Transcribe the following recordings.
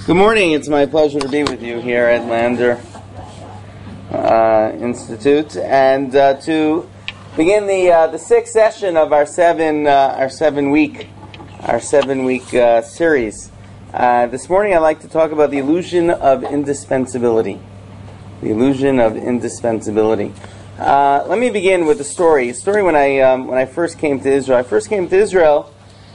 Good morning. It's my pleasure to be with you here at Lander Institute, and to begin the sixth session of our seven week series. This morning, I'd like to talk about the illusion of indispensability. The illusion of indispensability. Let me begin with a story. A story when I first came to Israel.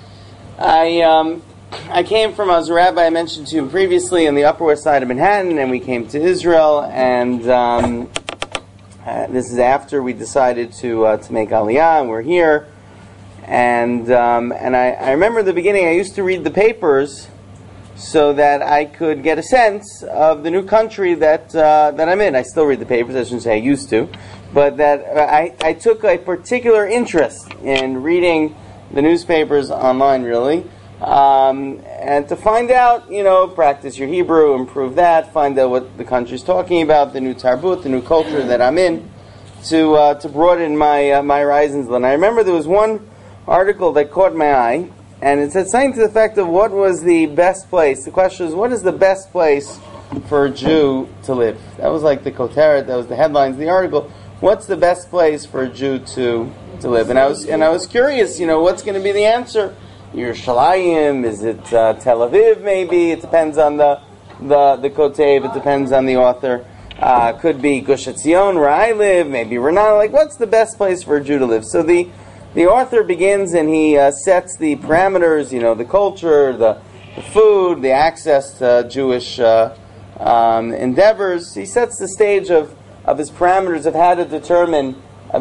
I came from, I was a rabbi, I mentioned to you previously, on the Upper West Side of Manhattan, and we came to Israel, and this is after we decided to make Aliyah, and we're here, and I remember in the beginning I used to read the papers so that I could get a sense of the new country that I'm in. I still read the papers, I shouldn't say I used to, but that I took a particular interest in reading the newspapers online, really. And to find out, practice your Hebrew, improve that, find out what the country's talking about, the new tarbut, the new culture that I'm in, to broaden my horizons. And I remember there was one article that caught my eye, and it said something to the effect of what was the best place. The question is, what is the best place for a Jew to live? That was like the koteret, that was the headlines of the article. What's the best place for a Jew to live? And I was curious, what's going to be the answer? Yerushalayim, is it Tel Aviv maybe? It depends on the kotev, it depends on the author. Could be Gush Etzion, where I live, maybe Renana. Like, what's the best place for a Jew to live? So the author begins and he sets the parameters, the culture, the food, the access to Jewish endeavors. He sets the stage of his parameters of how to determine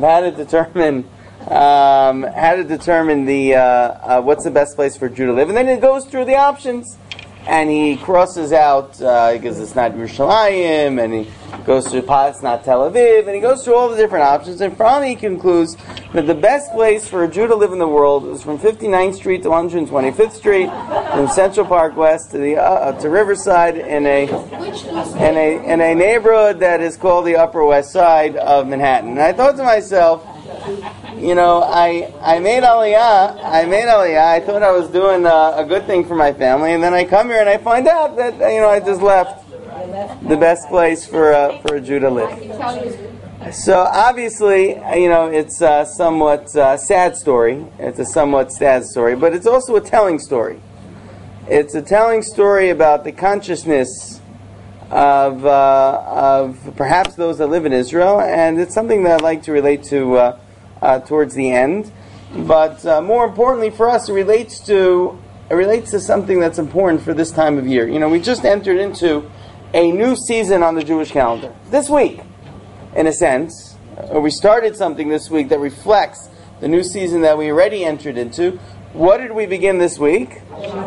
what's the best place for a Jew to live, and then it goes through the options, and he crosses out because it's not Yerushalayim, and he goes through it's not Tel Aviv, and he goes through all the different options, and finally he concludes that the best place for a Jew to live in the world is from 59th Street to 125th Street, from Central Park West to Riverside, in a neighborhood that is called the Upper West Side of Manhattan. And I thought to myself, I made Aliyah. I thought I was doing a good thing for my family, and then I come here and I find out that I just left the best place for a Jew to live. So obviously, it's a somewhat sad story. It's a somewhat sad story, but it's also a telling story. It's a telling story about the consciousness of perhaps those that live in Israel, and it's something that I'd like to relate to towards the end. But more importantly for us, it relates to something that's important for this time of year. We just entered into a new season on the Jewish calendar this week, in a sense. We started something this week that reflects the new season that we already entered into. What did we begin this week?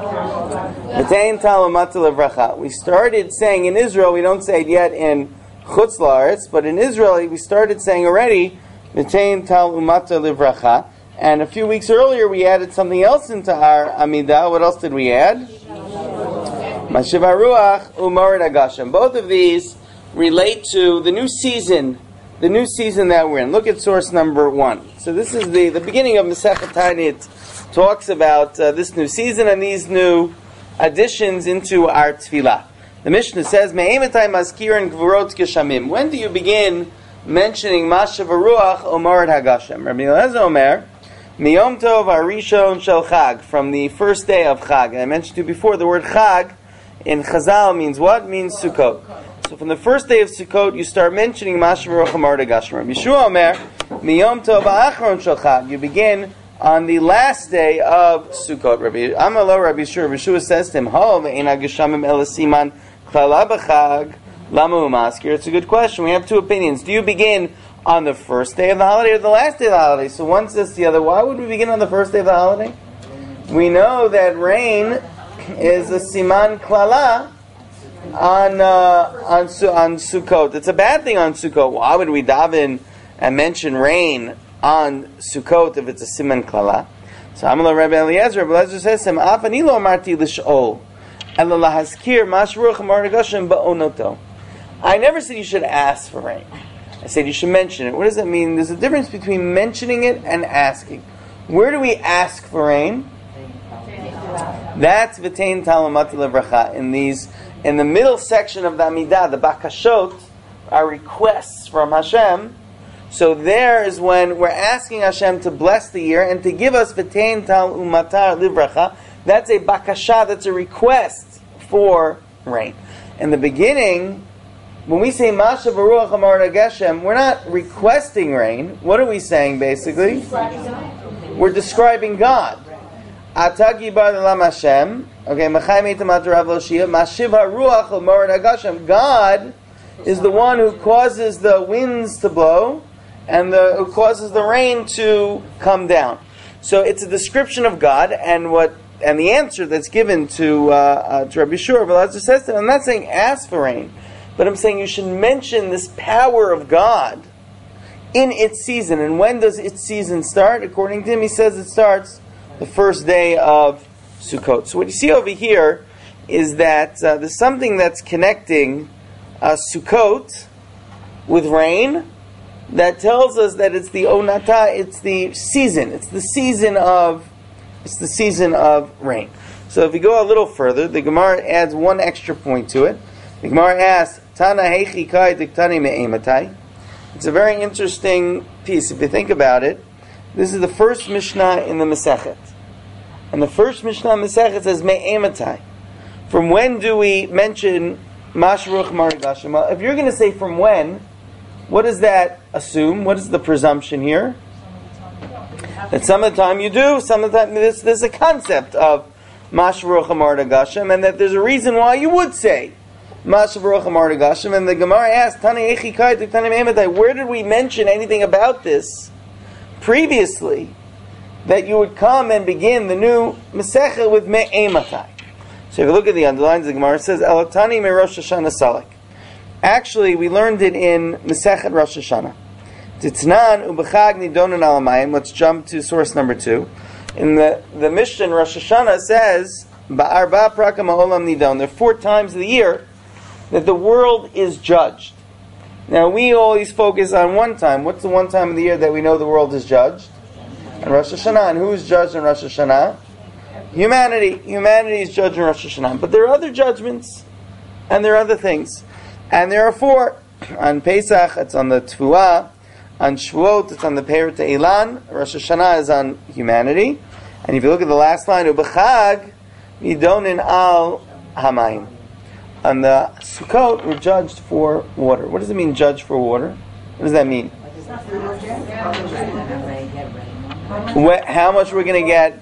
We started saying in Israel, we don't say it yet in Chutz La'aretz, but in Israel we started saying already, and a few weeks earlier we added something else into our Amidah. What else did we add? Mashiv HaRuach U'Mored HaGashem. Both of these relate to the new season that we're in. Look at source number 1. So this is the beginning of Masechet Ta'anit. Talks about this new season and these new additions into our tefillah. The Mishnah says, Me'emetai maskirin gvurot geshamim. When do you begin mentioning Mashav HaRuach U'Mored HaGashem? Rabbi Eliezer Omer, Miyom Tov HaRishon Shel Chag, from the first day of Chag. And I mentioned to you before, the word Chag in Chazal means what? Means Sukkot. So from the first day of Sukkot, you start mentioning Mashav HaRuach U'Mored HaGashem. Rabbi Yeshua Omer, Miyom Tov HaAchron Shel Chag. You begin on the last day of Sukkot. Rabbi Yeshua says to him, Ho ve'ein hageshamim ela siman klala b'chag. It's a good question. We have two opinions. Do you begin on the first day of the holiday or the last day of the holiday? So one says to the other, why would we begin on the first day of the holiday? We know that rain is a siman klala on Sukkot. It's a bad thing on Sukkot. Why would we daven and mention rain on Sukkot if it's a siman klala? So Amalei Rabbi Eliezer says to him, Afani lo amarti l'sh'ol ela lahazkir Mashav HaRuach U'Mored HaGashem ba'onoto. I never said you should ask for rain. I said you should mention it. What does that mean? There's a difference between mentioning it and asking. Where do we ask for rain? That's V'tein Tal U'mata Livracha. In the middle section of the Amidah, the Bakashot, are requests from Hashem. So there is when we're asking Hashem to bless the year and to give us V'tein Tal U'mata Livracha. That's a Bakasha, that's a request for rain. In the beginning, when we say Masha V'ruach Amar Geshem, we're not requesting rain. What are we saying basically? We're describing God. Atagi bar lam Hashem. Okay, Machai Meitamat Rav Loshia. Mashiv HaRuach Amar Geshem. God is the one who causes the winds to blow and who causes the rain to come down. So it's a description of God, and the answer that's given to Rabbi Yeshua, Rabbi says to him, I'm not saying ask for rain, but I'm saying you should mention this power of God in its season. And when does its season start? According to him, he says it starts the first day of Sukkot. So what you see over here is that there's something that's connecting Sukkot with rain that tells us that it's the Onata, it's the season of rain. So if we go a little further, the Gemara adds one extra point to it. The Gemara asks, Tana heichi kai diktani me'ematai. It's a very interesting piece. If you think about it, this is the first Mishnah in the Masechet. And the first Mishnah in the Masechet says me'ematai. From when do we mention Mashruch Maragashim? Well, if you're going to say from when, what does that assume? What is the presumption here? That some of the time you do, some of the time there's a concept of Mashruch Maragashim, and that there's a reason why you would say Mashruch Maragashim. And the Gemara asks, Tani Echi Kai Tani Me'ematai, where did we mention anything about this previously? That you would come and begin the new Masechah with Me'ematai. So if you look at the underlines, the Gemara says, Elatani me Rosh Hashanah Salek. Actually, we learned it in Masechet Rosh Hashanah. Titnan ubechag nidonan alamayim. Let's jump to source number 2. In the Mishnah in Rosh Hashanah says, Ba'arba prakam ha'olam nidon. There are 4 times of the year that the world is judged. Now, we always focus on one time. What's the one time of the year that we know the world is judged? In Rosh Hashanah. And who is judged in Rosh Hashanah? Humanity. Humanity is judged in Rosh Hashanah. But there are other judgments, and there are other things. And there are 4. On Pesach, it's on the Tfuah. On Shavuot, it's on the Perut Eilan. Rosh Hashanah is on humanity. And if you look at the last line, Ubechag, Nidonin al Hamayim. On the Sukkot, we're judged for water. What does it mean, judged for water? What does that mean? How much we're going to get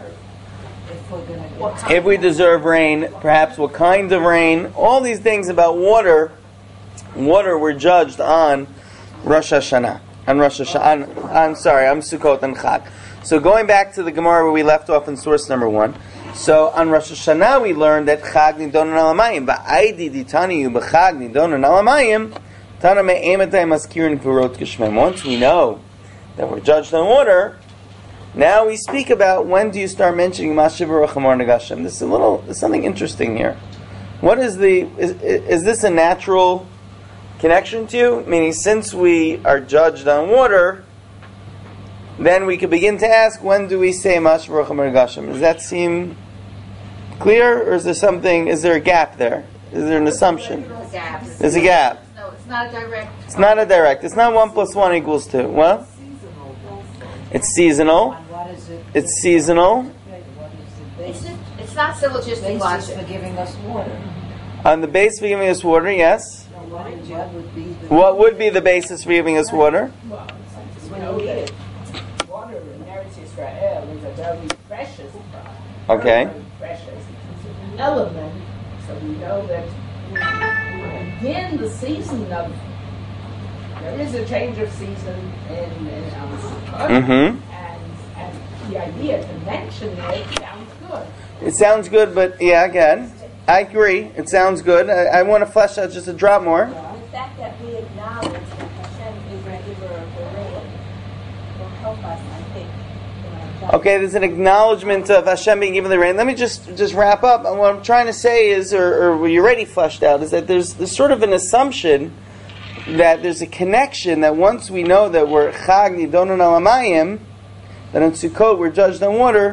if we deserve rain, perhaps what kind of rain, all these things about water were judged on Rosh Hashanah. On Sukkot and Chag. So going back to the Gemara where we left off in source number 1. So on Rosh Hashanah we learned that Chag nidonan alamayim. Ba'aydi ditaniyu b'Chag nidonan alamayim. Tana me'ematay maskirin k'vurot k'shmem. Once we know that we're judged on water, now we speak about when do you start mentioning Mashiv Baruch Amar Nagashim. There's something interesting here. What is is this a natural connection to you? Meaning, since we are judged on water, then we could begin to ask, when do we say Mashiv Baruch Amar Nagashim? Does that seem clear, or is there a gap there? Is there an assumption? There's a gap. No, it's not a direct. It's not a direct. It's not 1 + 1 = 2. Well, it's seasonal. It's seasonal. It's not syllogistic logic. For giving us water. On the basis for giving us water, yes. What would be the basis for giving us water? We know that water in Eretz Israel is a very precious product. Okay. Very precious element. So we know that begin the season of. There is a change of season in Sukkot, and the idea to mention it sounds good. It sounds good, but yeah, again, I agree. It sounds good. I want to flesh out just a drop more. The fact that we acknowledge that Hashem is the giver of the rain will help us, I think. Okay, there's an acknowledgement of Hashem being given the rain. Let me just wrap up. And what I'm trying to say is, or what you already fleshed out, is that there's sort of an assumption that there's a connection that once we know that we're Chag Nidonan Alamayim, that on Sukkot we're judged on water,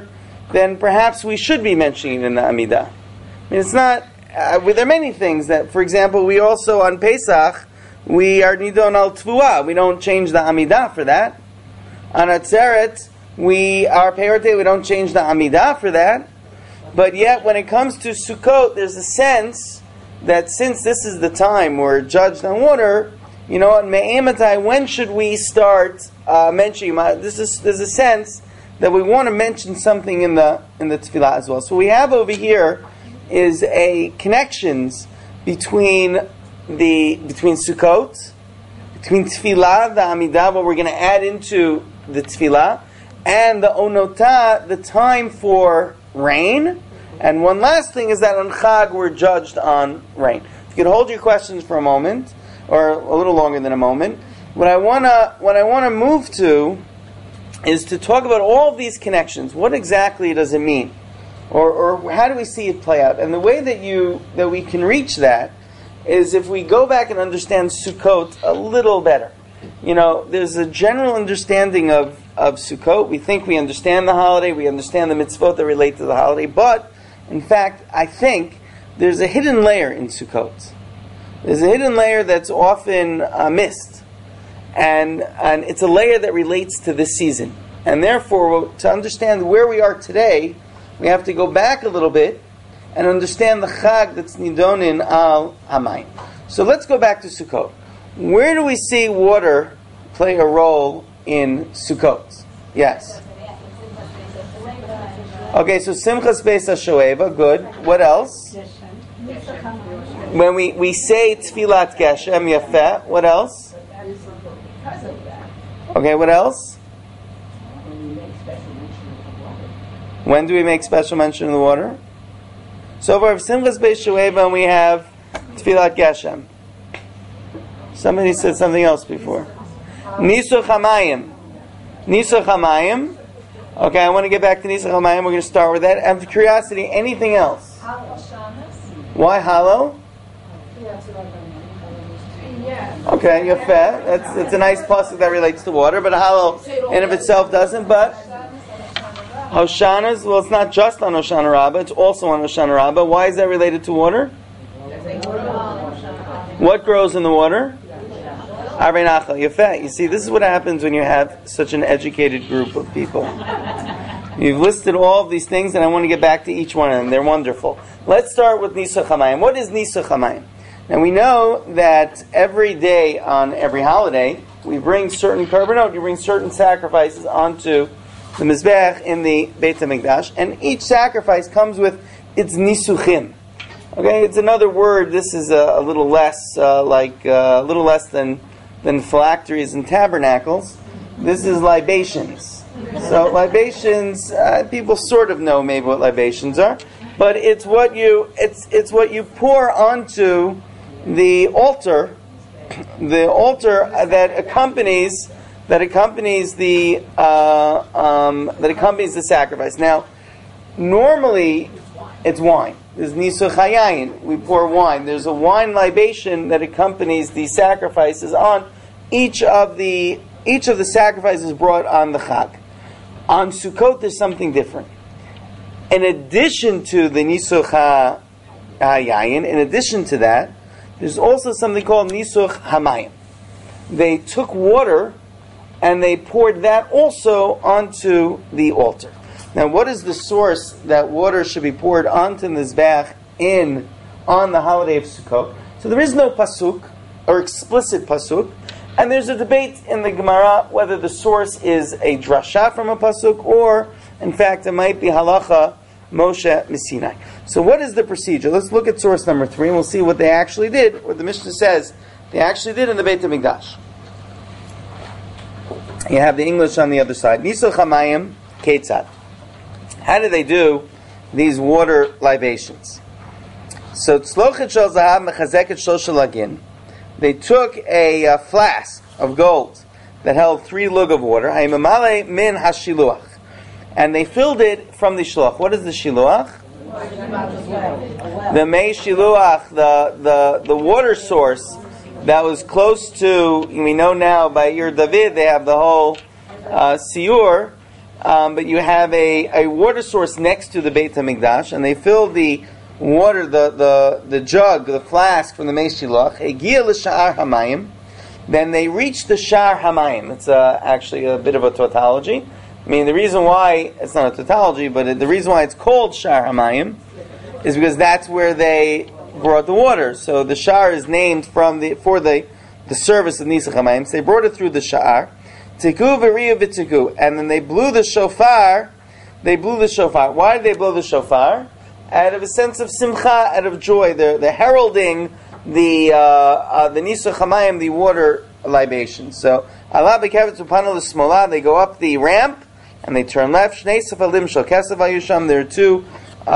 then perhaps we should be mentioning it in the Amidah. I mean, it's not. There are many things that, for example, we also on Pesach we are nidon al tvuah. We don't change the Amidah for that. On Atzeret, our Peyote, we don't change the Amidah for that. But yet, when it comes to Sukkot, there's a sense that since this is the time we're judged on water, you know, on Me'ematai, when should we start mentioning? There's a sense that we want to mention something in the Tefillah as well. So we have over here is a connections between Sukkot, between Tefillah, the Amidah, what we're going to add into the Tefillah, and the Onotah, the time for rain. And one last thing is that on Chag we're judged on rain. If you could hold your questions for a moment, or a little longer than a moment. What I want to move to is to talk about all of these connections. What exactly does it mean? Or how do we see it play out? And the way that we can reach that is if we go back and understand Sukkot a little better. You know, there's a general understanding of Sukkot. We think we understand the holiday, we understand the mitzvot that relate to the holiday, but in fact, I think there's a hidden layer in Sukkot. There's a hidden layer that's often missed. And it's a layer that relates to this season. And therefore, to understand where we are today, we have to go back a little bit and understand the Chag that's nidonin al hamayim. So let's go back to Sukkot. Where do we see water play a role in Sukkot? Yes. Okay, so Simchas Beis HaShoeva, good. What else? When we say Tfilat Geshem, Yafeh, what else? Okay, what else? When do we make special mention of the water? So for Simchas Beis HaShoeva, we have Tfilat Geshem. Somebody said something else before. Nisuch Hamayim. Nisuch Hamayim. Okay, I want to get back to Nisuch Hamayim. We're going to start with that. And for curiosity, anything else? Why Halo? Okay, you're fair. That's a nice pasuk that relates to water, but Halo in of itself doesn't. But Hoshanas, well, it's not just on Hoshana Rabbah, it's also on Hoshana Rabbah. Why is that related to water? What grows in the water? Arei Nachal, Yafeh. You see, this is what happens when you have such an educated group of people. You've listed all of these things, and I want to get back to each one of them. They're wonderful. Let's start with Nisuch Hamayim. What is Nisuch Hamayim? Now we know that every day on every holiday, we bring certain korbanot, you bring certain sacrifices onto the Mizbech in the Beit HaMikdash, and each sacrifice comes with its Nisuchim. Okay, it's another word. This is a little less than phylacteries and tabernacles. This is libations. So libations, people sort of know maybe what libations are, but it's what you pour onto the altar that accompanies the sacrifice. Now, normally it's wine. There's nisuch hayayin. We pour wine. There's a wine libation that accompanies the sacrifices on each of the sacrifices brought on the Chag. On Sukkot, there's something different. In addition to the nisuch hayayin, in addition to that, there's also something called nisuch hamayim. They took water and they poured that also onto the altar. Now, what is the source that water should be poured onto the Mizbech on the holiday of Sukkot? So there is no pasuk or explicit pasuk, and there's a debate in the Gemara whether the source is a drasha from a pasuk or, in fact, it might be halacha Moshe Misinai. So what is the procedure? Let's look at source number 3 and we'll see what they actually did, what the Mishnah says they actually did in the Beit HaMikdash. You have the English on the other side. Nisuch hamayim ketzad. How do they do these water libations? So tzlochet shel zahav mechazeket shlosh lagin. They took a flask of gold that held 3 lug of water. Hayimamale min hashiluach, and they filled it from the shiluach. What is the shiluach? The mei shiluach, the water source that was close to. We know now by Yer David they have the whole siur. but you have a water source next to the Beit HaMikdash, and they fill the water, the jug, the flask from the Mei Shilach. Egia l'sha'ar hamayim. Then they reach the Sha'ar Hamayim. It's actually a bit of a tautology. I mean, the reason why, it's not a tautology, but the reason why it's called Sha'ar Hamayim is because that's where they brought the water. So the Sha'ar is named for the service of Nisach Hamayim. So they brought it through the Sha'ar. Tiku v'riya v'tiku. And then they blew the shofar. Why did they blow the shofar? Out of a sense of simcha, out of joy. They're heralding the Nisach Hamayim, the water libation. So Allah b'kevet upanu l'smola, they go up the ramp and they turn left. Shnei sefalim shel kesef hayusham. There are two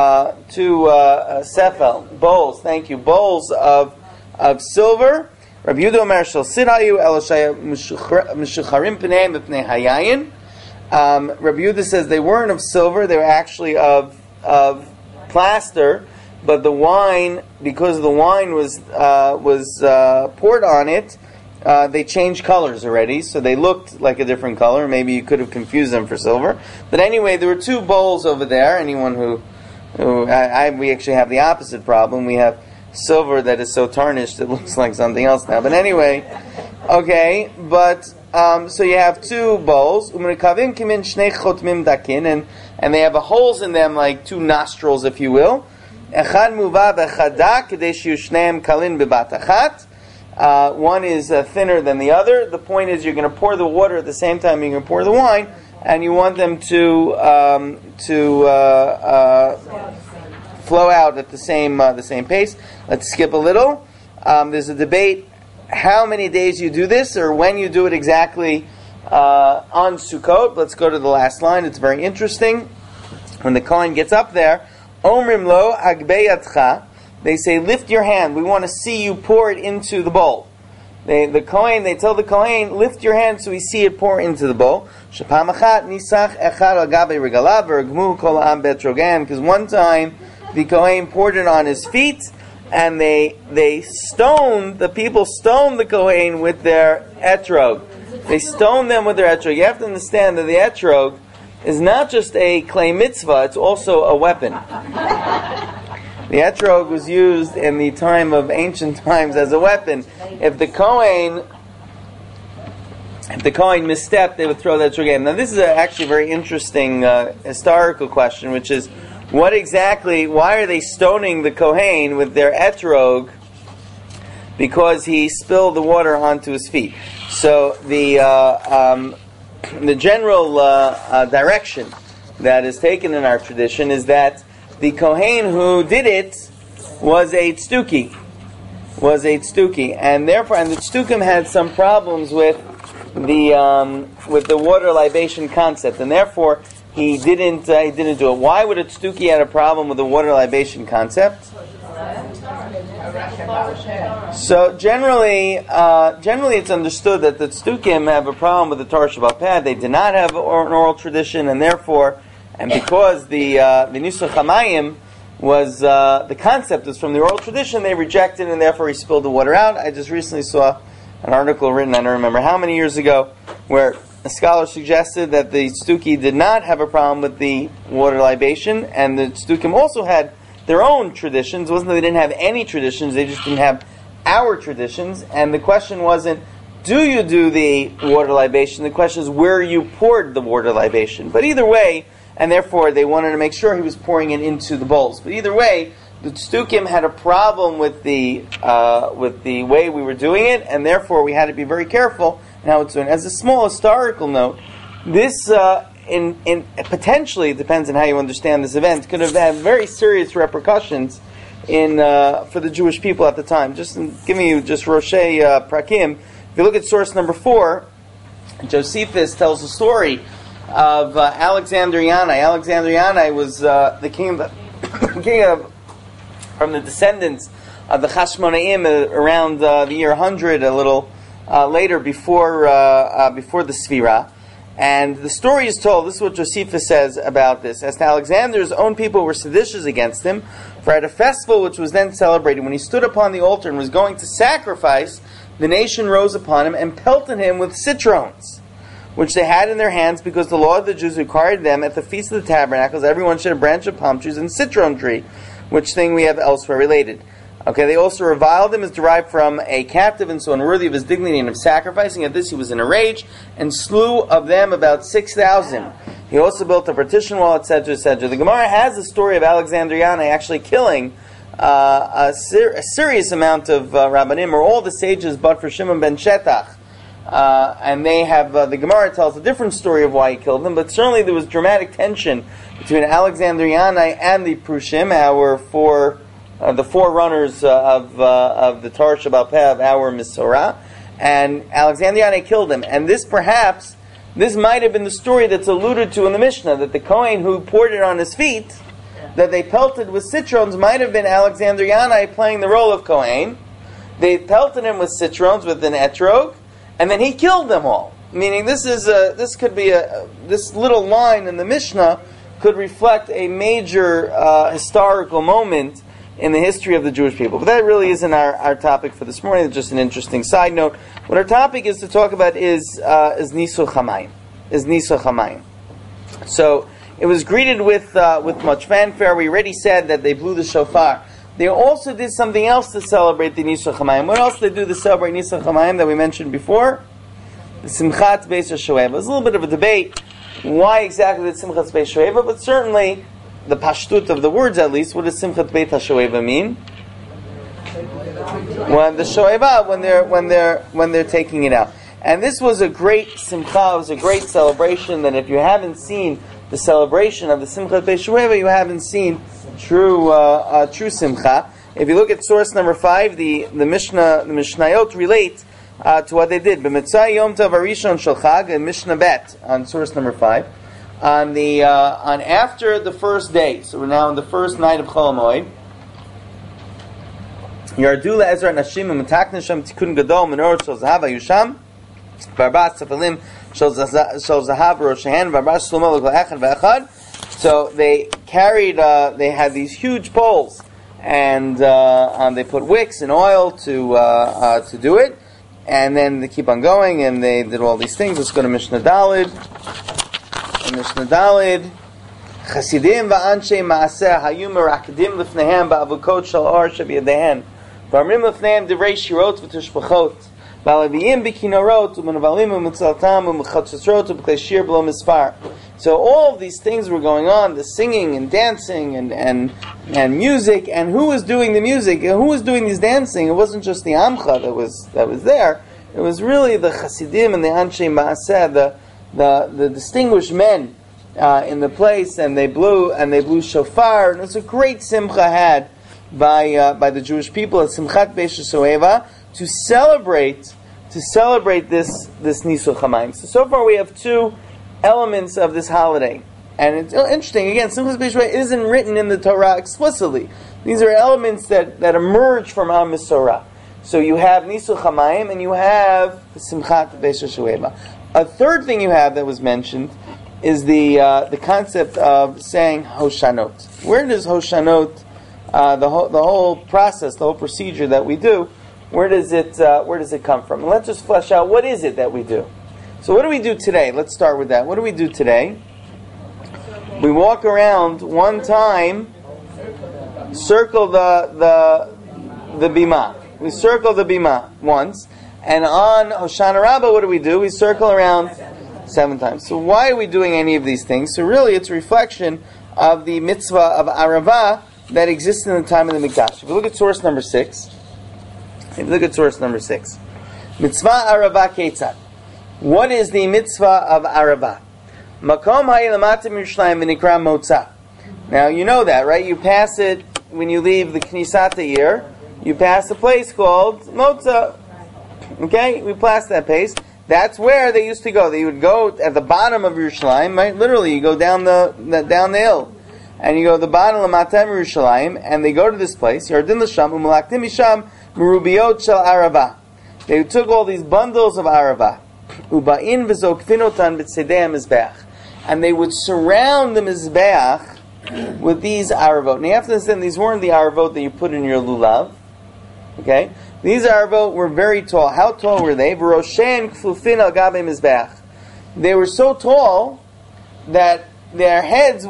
sefel bowls. Thank you, bowls of silver. Rabbi Yehuda Omer shel sidayu eloshaya mishucharim pnei b'pnei hayayin. Rabbi Yehuda says they weren't of silver; they were actually of plaster. But the wine, because the wine was poured on it, they changed colors already, so they looked like a different color. Maybe you could have confused them for silver. But anyway, there were two bowls over there. Anyone we actually have the opposite problem. We have silver that is so tarnished it looks like something else now. But anyway, okay. But so you have two bowls, and they have holes in them like two nostrils, if you will. Echad muva b'chada k'dei shiyu shneim kalin b'bat achat. One is thinner than the other. The point is, you're going to pour the water at the same time you're going to pour the wine, and you want them to flow out at the same pace. Let's skip a little. There's a debate how many days you do this, or when you do it exactly on Sukkot. Let's go to the last line. It's very interesting. When the Kohen gets up there, Omrim lo agbeyatcha. They say, lift your hand. We want to see you pour it into the bowl. They tell the Kohen, lift your hand so we see it pour into the bowl. Shapam achat nisach echad al gabe regalav v'regmu kol ha'am betrogan. Because one time the Kohen poured it on his feet, and the people stoned the Kohen with their etrog. They stoned them with their etrog. You have to understand that the etrog is not just a clay mitzvah, it's also a weapon. The etrog was used in the time of ancient times as a weapon. If the Kohen misstepped, they would throw the etrog in. Now this is actually a very interesting historical question, which is, why are they stoning the Kohen with their etrog? Because he spilled the water onto his feet. So the general direction that is taken in our tradition is that the Kohen who did it was a tzduki, and therefore, and the tzdukim had some problems with the water libation concept, and therefore he didn't do it. Why would a tzduki have a problem with the water libation concept? So generally it's understood that the tzdukim have a problem with the Torah Shabbat Peh. They did not have an oral tradition, and therefore, and because the Nisach Hamayim was the concept was from the oral tradition, they rejected, and therefore he spilled the water out. I just recently saw an article written, I don't remember how many years ago, where a scholar suggested that the tzduki did not have a problem with the water libation, and the tzdukim also had their own traditions. It wasn't that they didn't have any traditions, they just didn't have our traditions. And the question wasn't, do you do the water libation? The question is, where you poured the water libation. But either way, and therefore they wanted to make sure he was pouring it into the bowls. But either way, the tzdukim had a problem with the way we were doing it, and therefore we had to be very careful in how it's doing. As a small historical note, this in potentially, it depends on how you understand this event, could have had very serious repercussions for the Jewish people at the time. Just giving you just Roshei Prakim. If you look at source number 4, Josephus tells the story of Alexander Yanai. Alexander Yanai was the king from the descendants of the Chashmonaim around the year 100, a little later before the Sfirah. And the story is told, this is what Josephus says about this. As to Alexander's own people were seditious against him, for at a festival which was then celebrated, when he stood upon the altar and was going to sacrifice, the nation rose upon him and pelted him with citrons. which they had in their hands because the law of the Jews required them at the Feast of the Tabernacles, everyone should have a branch of palm trees and citron tree, which thing we have elsewhere related. Okay, they also reviled him as derived from a captive and so unworthy of his dignity and of sacrificing. At this he was in a rage and slew of them about 6,000. He also built a partition wall, etc., etc. The Gemara has a story of Alexandriana actually killing a serious amount of Rabbanim, or all the sages but for Shimon ben Shetach. And they have, the Gemara tells a different story of why he killed them, but certainly there was dramatic tension between Alexandriani and the Prushim, the forerunners of the Torah Shabbat Peh, of our Misorah, and Alexandriani killed him. And this might have been the story that's alluded to in the Mishnah, that the Kohen who poured it on his feet, that they pelted with citrons, might have been Alexandriani playing the role of Kohen. They pelted him with citrons, with an etrog, and then he killed them all. Meaning, this little line in the Mishnah could reflect a major historical moment in the history of the Jewish people. But that really isn't our topic for this morning. It's just an interesting side note. What our topic is to talk about is Nisuch HaMayim. So it was greeted with much fanfare. We already said that they blew the shofar. They also did something else to celebrate the Nisuch HaMayim. What else did they do to celebrate Nisuch HaMayim that we mentioned before? The Simchat Beis HaShoeva. There's a little bit of a debate why exactly the Simchat Beis HaShoeva, but certainly the pashtut of the words, at least, what does Simchat Beis HaShoeva mean? When the Shoeva, when they're taking it out. And this was a great simcha, it was a great celebration, that if you haven't seen the celebration of the Simchat Beis HaShoeva, you haven't seen true simcha. If you look at source number 5, the Mishnayot relate to what they did. B'mitzvah Yom Tov Harishon Shel Chag, in Mishnah Bet, on source number 5, on after the first day. So we're now on the first night of Chol Hamoed. Yardu le'ezra nashim u'metakne sham tikun gadol menorot shel zahav hayusham v'arbat sefalin shel zahav roshahan v'arbat shlomo l'kol echad v'echad. So they carried, they had these huge poles, and they put wicks and oil to do it, and then they keep on going, and they did all these things. Let's go to Mishnah Daled. Mishnah Daled. Chasidim va'anshe ma'aseh hayu merakdim lifnehem ba'avukot shel or shebiyadehen v'amrim lifnehem divrei shirot v'tushbachot v'aleviyim b'kinorot u'menavalim u'mitzaltam u'mechatzosrot u'b'klei shir b'lo mispar. So all of these things were going on, the singing and dancing and music, and who was doing the music? Who was doing these dancing? It wasn't just the Amcha that was there. It was really the Chasidim and the Anshe Ma'aseh, the distinguished men in the place, and they blew shofar, and it was a great simcha had by the Jewish people at Simchat Beis HaShoeva to celebrate this Nisuch HaMayim. So far we have two elements of this holiday, and it's interesting. Again, Simchat Beis HaShoeva isn't written in the Torah explicitly. These are elements that emerge from our Misorah. So you have Nisuch HaMayim and you have Simchat Beis HaShoeva. A third thing you have that was mentioned is the concept of saying Hoshanot. Where does Hoshanot, the whole process, the whole procedure that we do, where does it come from? And let's just flesh out, what is it that we do? So what do we do today? Let's start with that. What do we do today? We walk around one time, circle the bima. We circle the bima once, and on Hoshana Rabbah, what do? We circle around 7 times. So why are we doing any of these things? So really, it's a reflection of the mitzvah of Aravah that existed in the time of the Mikdash. If you look at source number 6, Mitzvah Aravah Ketzad. What is the mitzvah of Aravah? Makom ha'ilamatim Yerushalayim v'nikra Motzah. Now you know that, right? You pass it when you leave the Knisat Ha'ir. You pass a place called Motzah. Okay, we pass that place. That's where they used to go. They would go at the bottom of Yerushalayim, right? Literally, you go down the hill, and you go to the bottom of Matam Yerushalayim, and they go to this place. Yardin l'sham u'malaktim misham merubiot shel Aravah. They took all these bundles of Aravah, u'ba'in v'zokfinotan b'tzedei mizbeach, and they would surround the mizbeach with these Aravot. Now you have to understand, these weren't the Aravot that you put in your lulav. Okay? These Aravot were very tall. How tall were they? V'roshen kfufin al gabe mizbeach. they were so tall that their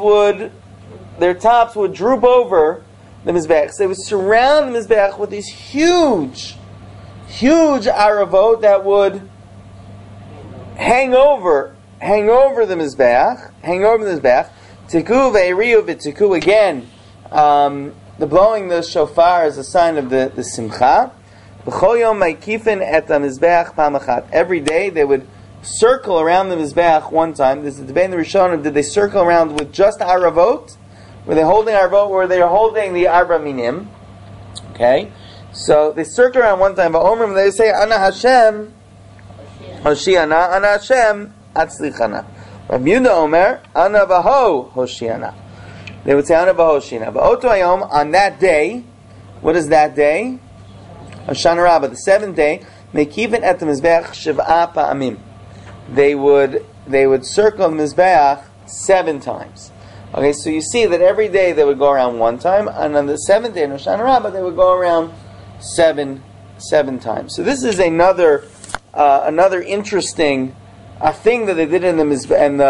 tops would droop over the Mizbeach. So they would surround the Mizbeach with these huge aravot that would hang over the Mizbeach. Tiku ve'eriu v'tiku, again, the blowing the shofar is a sign of the simcha. B'chol yom ma'kifen et ha-mizbeach pam achat. Every day they would circle around the Mizbeach one time. This is the debate in the Rishonim. Did they circle around with just aravot? Were they holding aravot? Or were they holding the arba minim? Okay, so they circle around one time. Va'omrim, they say, Ana Hashem Hoshiana, Ana Hashem Atzlichana. Rabbi Yehuda Omer, Ana Baho Hoshiana. They would say, Ana Baho Hoshiana. Va'oto Hayom, on that day, what is that day? Hoshana Rabbah, the seventh day, Mekiven et Mizbeach Shiv'a Pa'amim. They would circle the Mizbeach 7 times. Okay, so you see that every day they would go around one time, and on the 7th day in Hoshana Rabbah they would go around seven times. So this is another interesting thing that they did in the Beit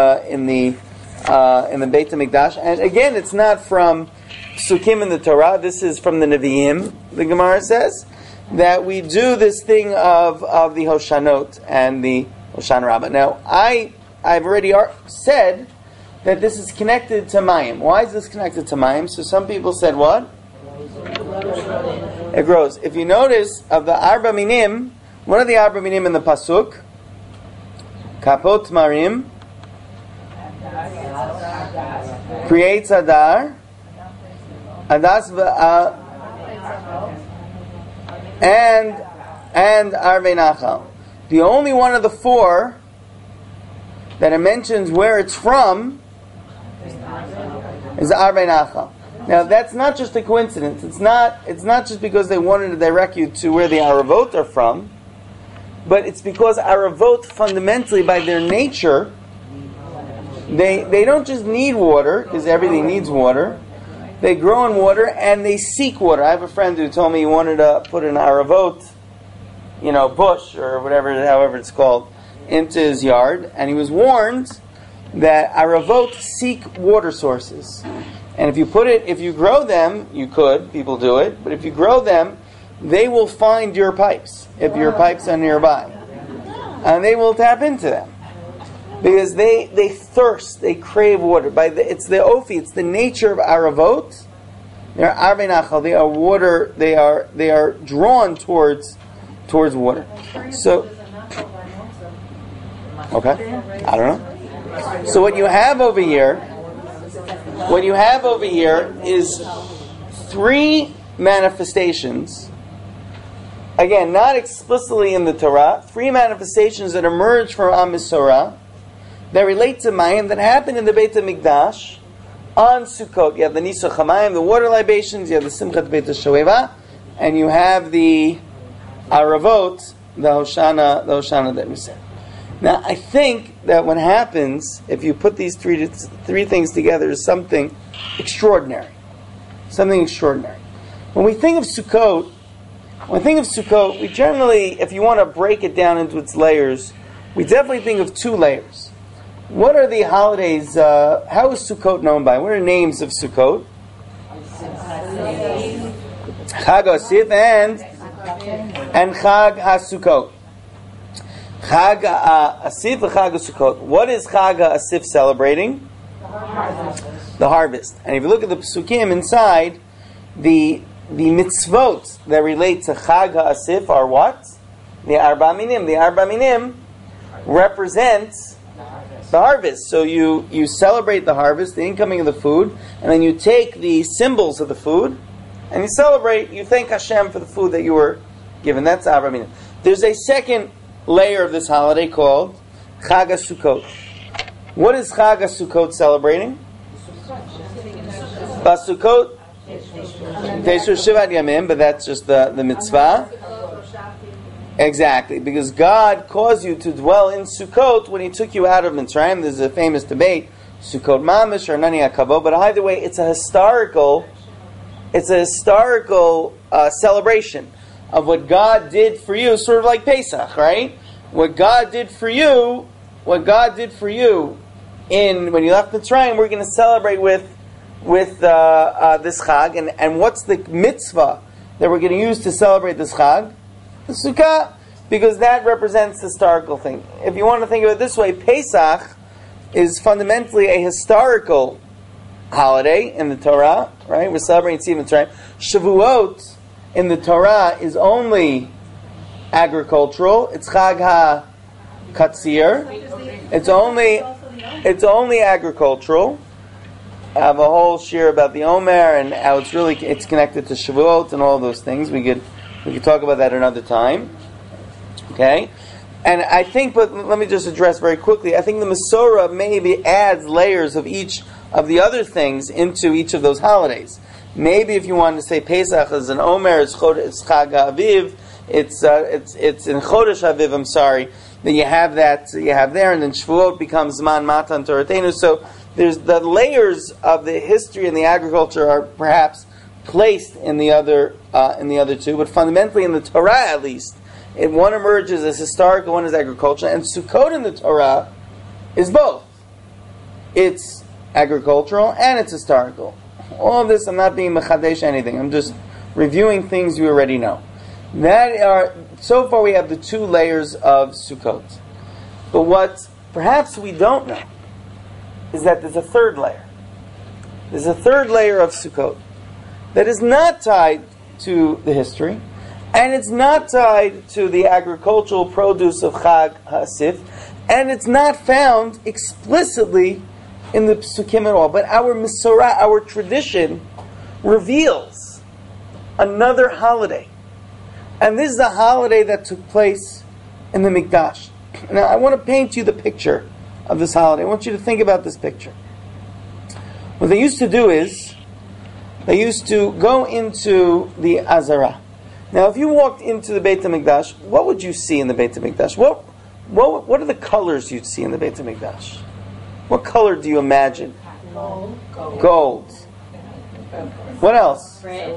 HaMikdash. And again, it's not from Psukim in the Torah. This is from the Nevi'im. The Gemara says that we do this thing of the Hoshanot and the Hoshana Rabbah. Now, I've already said that this is connected to Mayim. Why is this connected to Mayim? So some people said what? It grows. If you notice, of the Arba Minim, one of the Arba Minim in the Pasuk, Kapot Marim, creates Adar, Adas and Arvei Nachal. The only one of the 4 that it mentions where it's from is Arvei Nachal. Now that's not just a coincidence. It's not just because they wanted to direct you to where the Aravot are from, but it's because Aravot fundamentally, by their nature, they don't just need water, because everything needs water. They grow in water and they seek water. I have a friend who told me he wanted to put an Aravot, bush or whatever, however it's called, into his yard, and he was warned that Aravot seek water sources. And if you grow them, people do it, but if you grow them, they will find your pipes, if your pipes are nearby. And they will tap into them. Because they thirst, they crave water. It's the Ofi, it's the nature of Aravot. They're Arvei Nachal, they are water, they are drawn towards water. So, okay, I don't know. So what you have over here is 3 manifestations. Again, not explicitly in the Torah, 3 manifestations that emerge from Am Yisrael that relate to Mayim that happened in the Beit HaMikdash on Sukkot. You have the Nisuch HaMayim, the water libations, you have the Simchat Beit HaShoeva, and you have the Aravot, the Hoshana that we said. Now, I think that what happens, if you put these three things together, is something extraordinary. Something extraordinary. When we think of Sukkot, we generally, if you want to break it down into its layers, we definitely think of 2 layers. What are the holidays, how is Sukkot known by? What are names of Sukkot? Chag HaSif and Chag HaSukkot. Chag HaSif and Chag HaSukkot. What is Chag HaSif celebrating? The harvest. And if you look at the Pesukim inside, the mitzvot that relate to Chag HaSif are what? The Arba Minim. The Arba Minim represents the harvest. So you celebrate the harvest, the incoming of the food, and then you take the symbols of the food, and you celebrate, you thank Hashem for the food that you were given. That's Arba Minim. There's a second layer of this holiday called Chag HaSukkot. What is Chag HaSukkot celebrating? Basukot Teishu Shivat Yamim, but that's just the mitzvah. Exactly, because God caused you to dwell in Sukkot when He took you out of Mitzrayim. There's a famous debate, Sukkot Mamish or Nani HaKavod, but either way, it's a historical celebration of what God did for you, sort of like Pesach, right? What God did for you what God did for you when you left Mitzrayim, we're going to celebrate with this Chag. And what's the mitzvah that we're going to use to celebrate this Chag? The Sukkah, because that represents the historical thing. If you want to think of it this way, Pesach is fundamentally a historical holiday in the Torah, right? We're celebrating Tzim Mitzrayim. Shavuot in the Torah is only agricultural. It's Chag HaKatzir. It's only agricultural. I have a whole shir about the Omer and how it's connected to Shavuot and all those things. We could talk about that another time. Okay? And I think, but let me just address very quickly, I think the Masorah maybe adds layers of each of the other things into each of those holidays. Maybe if you wanted to say Pesach is an Omer, it's Chag HaAviv, it's in Chodesh Aviv, that you have there, and then Shavuot becomes Zman Matan Toratenu. So there's the layers of the history and the agriculture are perhaps placed in the other two, but fundamentally in the Torah at least, one emerges as historical, one is agriculture, and Sukkot in the Torah is both. It's agricultural and it's historical. All of this, I'm not being mechadesh anything. I'm just reviewing things you already know. So far we have the two layers of Sukkot. But what perhaps we don't know is that there's a third layer. There's a third layer of Sukkot that is not tied to the history, and it's not tied to the agricultural produce of Chag HaSif, and it's not found explicitly in the Psukim at all. But our Masorah, our tradition, reveals another holiday. And this is a holiday that took place in the Mikdash. Now, I want to paint you the picture of this holiday. I want you to think about this picture. What they used to do is, they used to go into the Azara. Now, if you walked into the Beit HaMikdash, what would you see in the Beit HaMikdash? What are the colors you'd see in the Beit HaMikdash? What color do you imagine? Gold. What else? Red.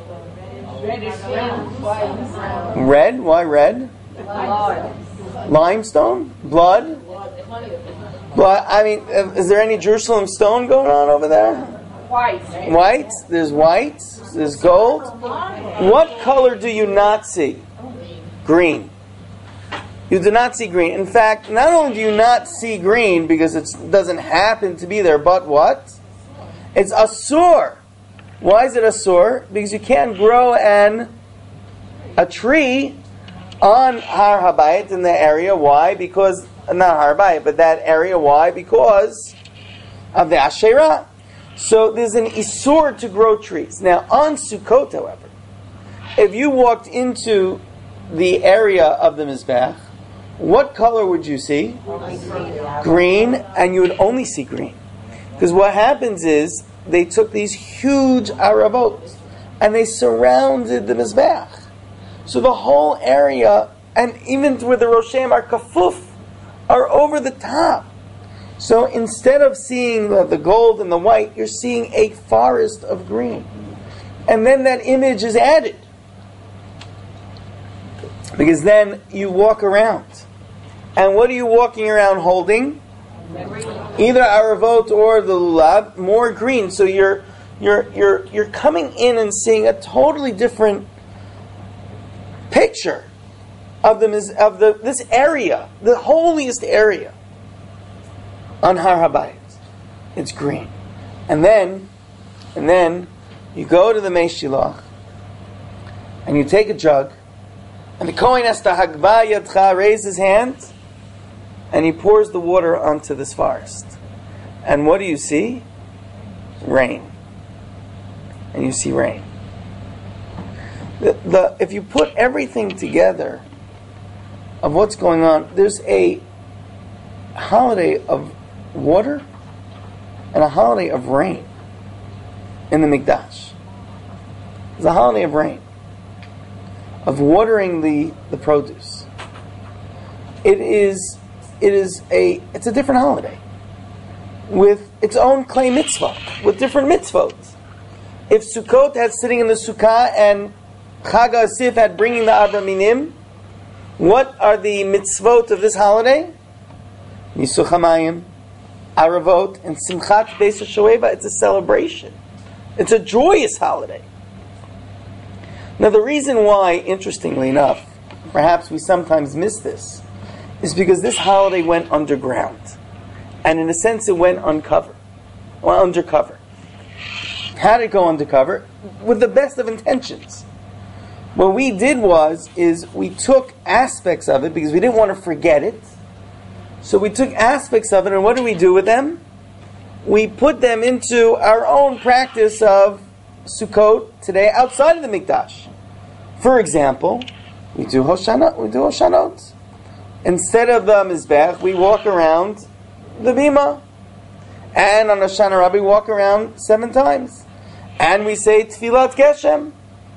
Red? Why red? Limestone? Blood? I mean, is there any Jerusalem stone going on over there? White? There's white. There's gold. What color do you not see? Green. You do not see green. In fact, not only do you not see green because it doesn't happen to be there, but what? It's asur. Why is it asur? Because you can't grow a tree on Har Habayit in the area. Why? Because, not Har Habayit, but that area. Why? Because of the Asherah. So there's an isur to grow trees. Now, on Sukkot, however, if you walked into the area of the Mizbech, what color would you see? Green, and you would only see green. Because what happens is, they took these huge aravot, and they surrounded the Mizbech. So the whole area, and even where the Roshem are kafuf, are over the top. So instead of seeing the gold and the white, you're seeing a forest of green. And then that image is added. Because then you walk around. And what are you walking around holding? Either aravot or the lulav, more green. So you're coming in and seeing a totally different picture of this area, the holiest area on Har Habayit. It's green, and then you go to the Mei Shilach and you take a jug, and the Kohen has to hagba yadcha, raise his hand, and he pours the water onto this forest. And what do you see? Rain. And you see rain. If you put everything together of what's going on, there's a holiday of water and a holiday of rain in the Mikdash. There's a holiday of rain, of watering the produce. It's a different holiday with its own clay mitzvah, with different mitzvot. If Sukkot had sitting in the sukkah and Chag HaSif had bringing the Arba Minim, what are the mitzvot of this holiday? Nisuch HaMayim, Aravot, and Simchat Beis HaShoeva. It's a celebration. It's a joyous holiday. Now the reason why, interestingly enough, perhaps we sometimes miss this, is because this holiday went underground. And in a sense it went undercover. How did it go undercover? With the best of intentions. What we did is we took aspects of it because we didn't want to forget it. So we took aspects of it, and what do we do with them? We put them into our own practice of Sukkot today outside of the Mikdash. For example, we do Hoshanot. Instead of the Mizbech, we walk around the Bima. And on Hoshana Rabbah, we walk around 7 times. And we say Tfilat Geshem.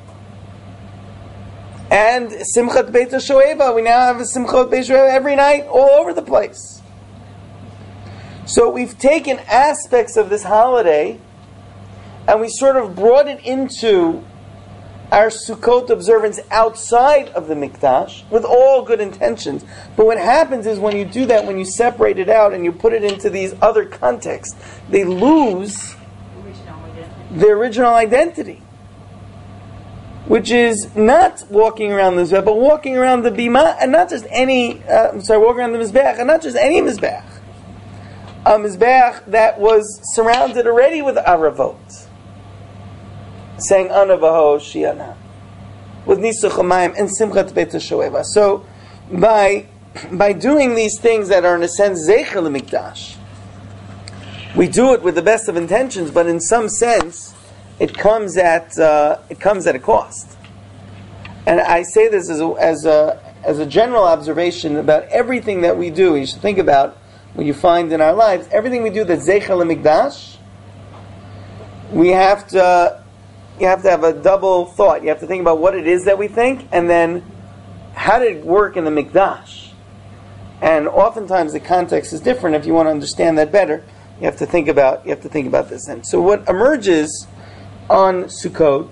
And Simchat Beit HaShoeva. We now have a Simchat Beit HaShoeva every night, all over the place. So we've taken aspects of this holiday and we sort of brought it into our Sukkot observance outside of the Mikdash with all good intentions. But what happens is when you do that, when you separate it out and you put it into these other contexts, they lose the original identity. Which is not walking around the Mizbech, but walking around the Bima, and not just any, walking around the Mizbech, and not just any Mizbech. A Mizbech that was surrounded already with Aravot. Saying Anavaho Shiana. With Nisuch HaMayim and Simchat Beit HaShoeva. So, by doing these things that are in a sense Zeicher LeMikdash, we do it with the best of intentions, but in some sense, it comes at a cost. And I say this as a general observation about everything that we do. You should think about what you find in our lives. Everything we do that's Zeicher LeMikdash, you have to have a double thought. You have to think about what it is that we think, and then how did it work in the Mikdash? And oftentimes the context is different. If you want to understand that better, you have to think about this. And so what emerges on Sukkot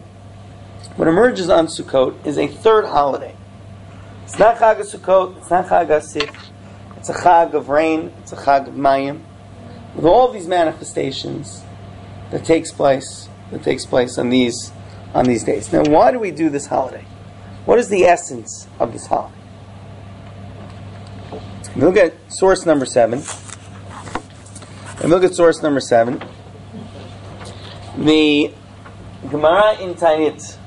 is a third holiday. It's not Chag Sukkot, it's not Chag Asif, it's a Chag of rain, it's a Chag of Mayim, with all these manifestations that takes place on these days. Now, why do we do this holiday? What is the essence of this holiday? We look at source number 7. The Gemara in Tainit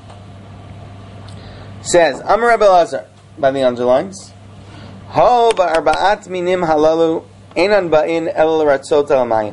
says, Amar Rabbi Elazar, by the underlines, Ho ba'arba'at minim halalu einan ba'in el ratzot al mayim.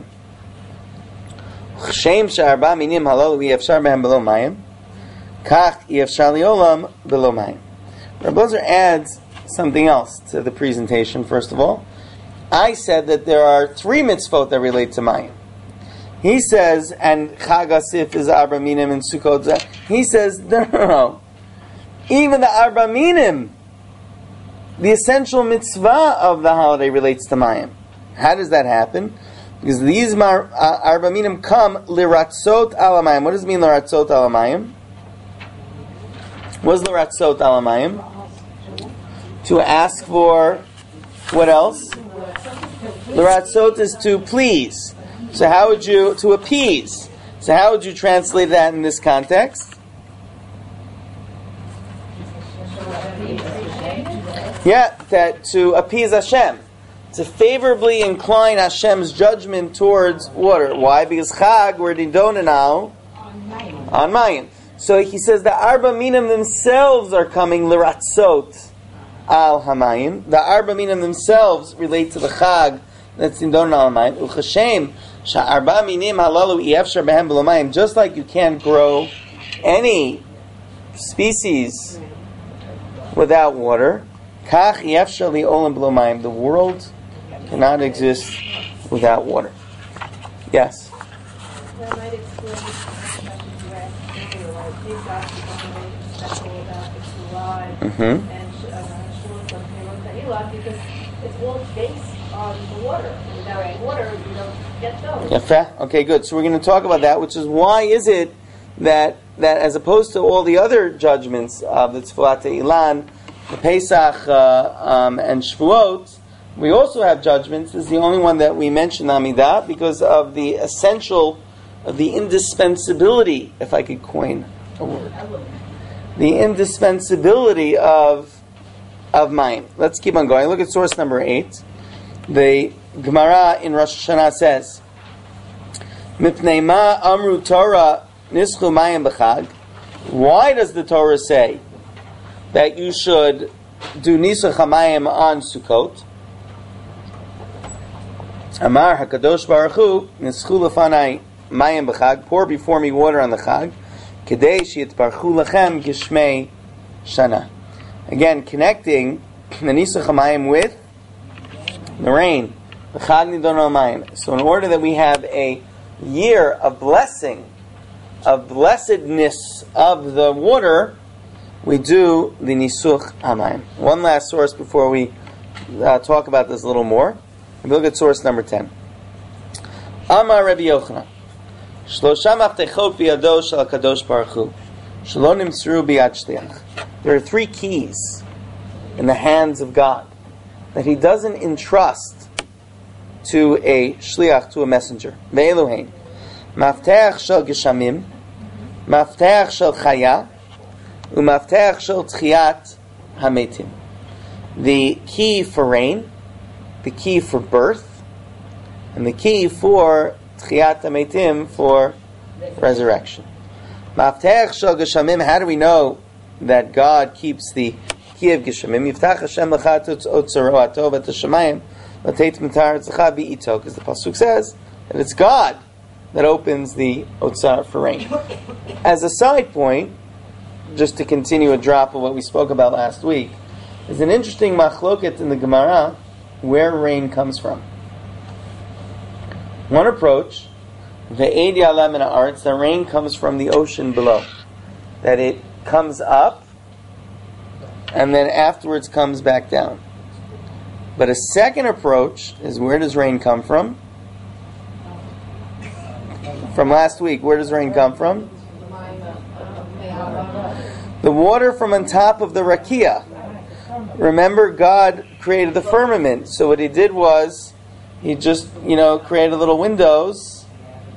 Shem she'arba minim halalu yefshar behem below mayim. Kach yefshar liolam below mayim. Rabbi Elazar adds something else to the presentation, first of all. I said that there are 3 mitzvot that relate to mayim. He says, and Chag Asif is Arba Minim and Sukkot. He says, no. Even the Arba Minim, the essential mitzvah of the holiday relates to Mayim. How does that happen? Because these Arba Minim come liratzot ala Mayim. What does it mean liratzot ala Mayim? What is liratzot ala Mayim? To ask for, what else? Liratzot is to please. So how would you, to appease? So how would you translate that in this context? Yeah, that to appease Hashem. To favorably incline Hashem's judgment towards water. Why? Because Chag, we're Nidona now on Mayim. So he says the Arba Minim themselves are coming Liratzot al Hamayim. The Arba Minim themselves relate to the Chag that's Nidona al Mayim. Uchashem Sha'arba Minim halalu yefshar behem below Mayim. Just like you can't grow any species without water, Kach yefshar li'olam below Mayim. The world cannot exist without water. Yes? That might explain the question you asked earlier, like these documents are special about it's alive and Shulat Ta'ila, because it's all based on the water. Without water, you don't get those. Yafeh. Okay, good. So we're going to talk about that, which is why is it that as opposed to all the other judgments of the Tzfat Ilan, the Pesach and Shavuot, We also have judgments. This is the only one that we mention Amidah because of the essential, of the indispensability, if I could coin a word, the indispensability of Mayim. Let's keep on going. Look at source number 8. The Gemara in Rosh Hashanah says, Mipnei ma amru Torah nischu mayim b'chag. Why does the Torah say that you should do nisuch hamayim on Sukkot? Amar HaKadosh Baruch Hu nischu lefanai mayim b'chag. Pour before me water on the chag. Kedei sheyitbaruchu lechem gishmei shana. Again, connecting the nisuch hamayim with the rain. The chag nidon hamayim. So in order that we have a year of blessing, of blessedness of the water, we do the nisuch hamayim. One last source before we talk about this a little more. We look at source number 10. Amar Rabbi Yochanan, Shlosha maftechot biyado shel HaKadosh Baruch Hu, shelo nimtzeru biyad shliach. There are 3 keys in the hands of God that He doesn't entrust to a shliach, to a messenger. Ve'eluhein, mafteach shel geshamim, mafteach shel chaya, umafteach shel tchiyat hametim. The key for rain, the key for birth, and the key for tchiyat hametim, for resurrection. Mafteach shel geshamim. How do we know that God keeps the key of geshamim? Yiftach Hashem lecha otzaro atov et hashamayim. Because the pasuk says that it's God that opens the otzar for rain. As a side point, just to continue a drop of what we spoke about last week, is an interesting machloket in the Gemara where rain comes from. One approach, ve'ed ya'aleh min ha'aretz, that rain comes from the ocean below, that it comes up and then afterwards comes back down. But a second approach is, where does rain come from? From last week, where does rain come from? The water from on top of the rakia. Remember, God created the firmament. So what He did was, He just, created little windows,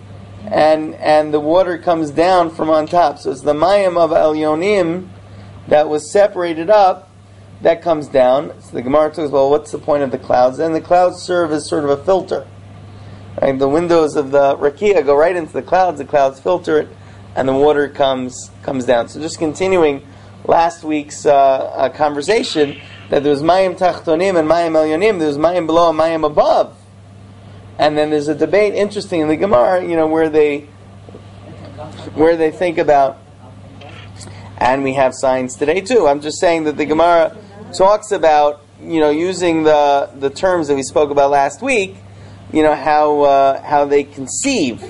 and the water comes down from on top. So it's the mayim of Elyonim that was separated up, that comes down. So the Gemara talks about, what's the point of the clouds? And the clouds serve as sort of a filter. Right? The windows of the rakia go right into the clouds filter it, and the water comes down. So just continuing last week's conversation, that there was mayim tachtonim and mayim elyonim, there was mayim below and mayim above. And then there's a debate, interesting in the Gemara, where they think about, and we have signs today too. I'm just saying that the Gemara talks about, using the terms that we spoke about last week, how they conceive.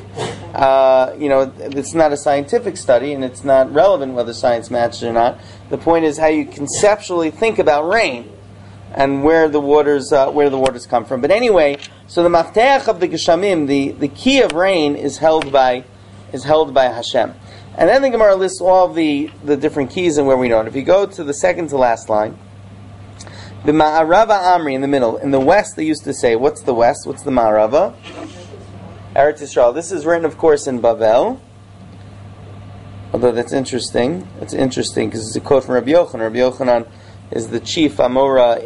It's not a scientific study, and it's not relevant whether science matches or not. The point is how you conceptually think about rain and where the waters come from. But anyway, so the mafteach of the geshamim, the key of rain, is held by Hashem. And then the Gemara lists all the different keys and where we know it. If you go to the second to last line, the Ma'arava Amri in the middle. In the west, they used to say, what's the west? What's the Ma'arava? Eretz Yisrael. This is written, of course, in Bavel. Although that's interesting. It's interesting because it's a quote from Rabbi Yochanan. Rabbi Yochanan is the chief Amora